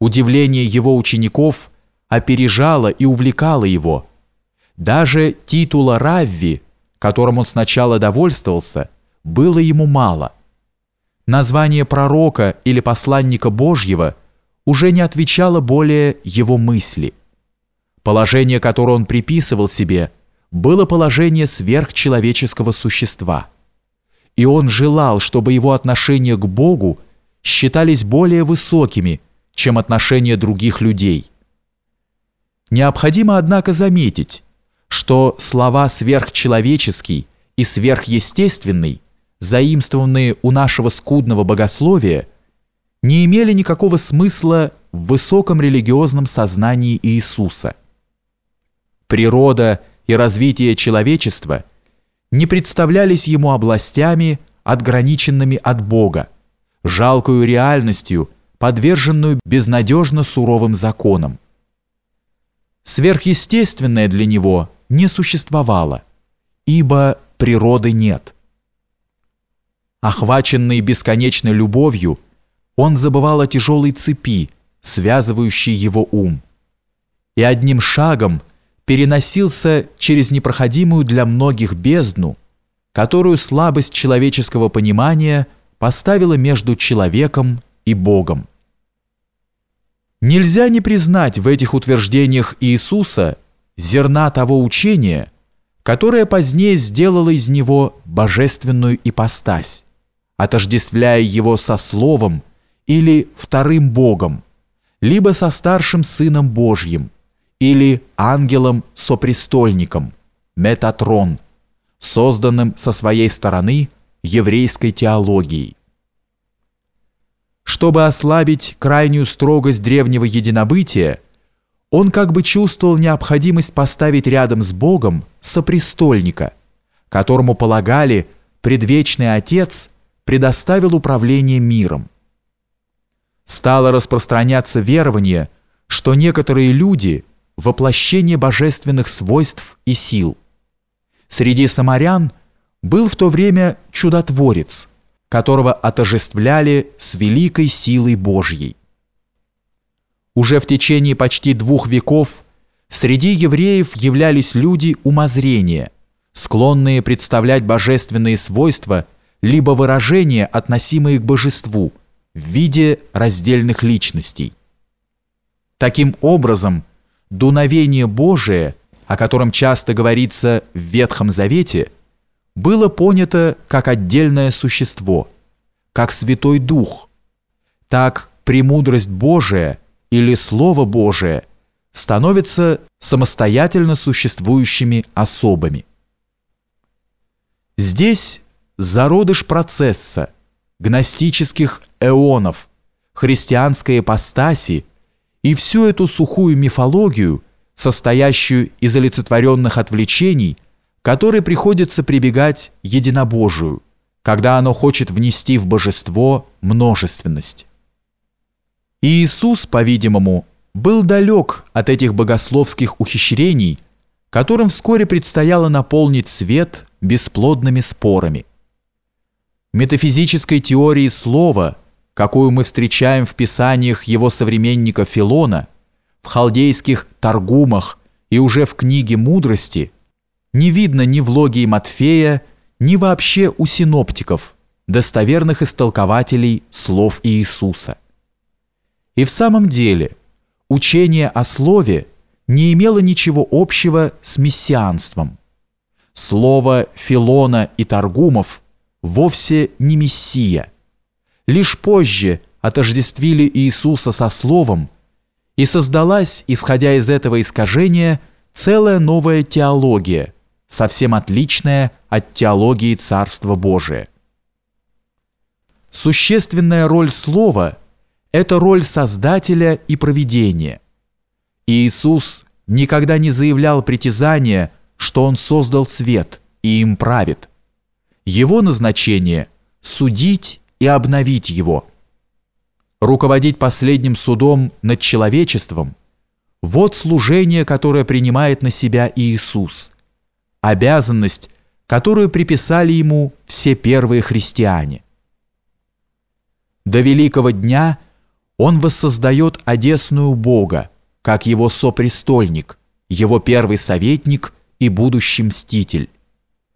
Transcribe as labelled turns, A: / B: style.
A: Удивление его учеников опережало и увлекало его. Даже титула равви, которым он сначала довольствовался, было ему мало. Название пророка или посланника Божьего уже не отвечало более его мысли. Положение, которое он приписывал себе, было положение сверхчеловеческого существа. И он желал, чтобы его отношения к Богу считались более высокими, чем отношения других людей. Необходимо, однако, заметить, что слова «сверхчеловеческий» и «сверхъестественный», заимствованные у нашего скудного богословия, не имели никакого смысла в высоком религиозном сознании Иисуса. Природа и развитие человечества не представлялись ему областями, отграниченными от Бога, жалкою реальностью, подверженную безнадежно суровым законам. Сверхъестественное для него не существовало, ибо природы нет. Охваченный бесконечной любовью, он забывал о тяжелой цепи, связывающей его ум, и одним шагом переносился через непроходимую для многих бездну, которую слабость человеческого понимания поставила между человеком и Богом. Нельзя не признать в этих утверждениях Иисуса зерна того учения, которое позднее сделало из него божественную ипостась, отождествляя его со Словом или вторым Богом, либо со старшим Сыном Божьим, или ангелом-сопрестольником, Метатрон, созданным со своей стороны еврейской теологией. Чтобы ослабить крайнюю строгость древнего единобытия, он как бы чувствовал необходимость поставить рядом с Богом сопрестольника, которому полагали, предвечный Отец предоставил управление миром. Стало распространяться верование, что некоторые люди – воплощение божественных свойств и сил. Среди самарян был в то время чудотворец, которого отождествляли с великой силой Божьей. Уже в течение почти 2 веков среди евреев являлись люди умозрения, склонные представлять божественные свойства либо выражения, относимые к божеству, в виде раздельных личностей. Таким образом, дуновение Божие, о котором часто говорится в Ветхом Завете, было понято как отдельное существо, как Святой Дух. Так премудрость Божия или Слово Божие становятся самостоятельно существующими особами. Здесь зародыш процесса, гностических эонов, христианской ипостаси и всю эту сухую мифологию, состоящую из олицетворенных отвлечений, которой приходится прибегать единобожию, когда оно хочет внести в божество множественность. И Иисус, по-видимому, был далек от этих богословских ухищрений, которым вскоре предстояло наполнить свет бесплодными спорами. Метафизической теории слова, какую мы встречаем в писаниях его современника Филона, в халдейских Таргумах и уже в книге «Мудрости», не видно ни в логии Матфея, ни вообще у синоптиков, достоверных истолкователей слов Иисуса. И в самом деле, учение о Слове не имело ничего общего с мессианством. Слово Филона и Таргумов вовсе не Мессия. Лишь позже отождествили Иисуса со Словом, и создалась, исходя из этого искажения, целая новая теология, совсем отличная от теологии Царства Божия. Существенная роль Слова – это роль Создателя и Провидения. Иисус никогда не заявлял притязания, что Он создал свет и им правит. Его назначение – судить и обновить его. Руководить последним судом над человечеством – вот служение, которое принимает на себя Иисус, обязанность, которую приписали Ему все первые христиане. До великого дня Он воссоздает одесную Бога, как его сопрестольник, его первый советник и будущий мститель.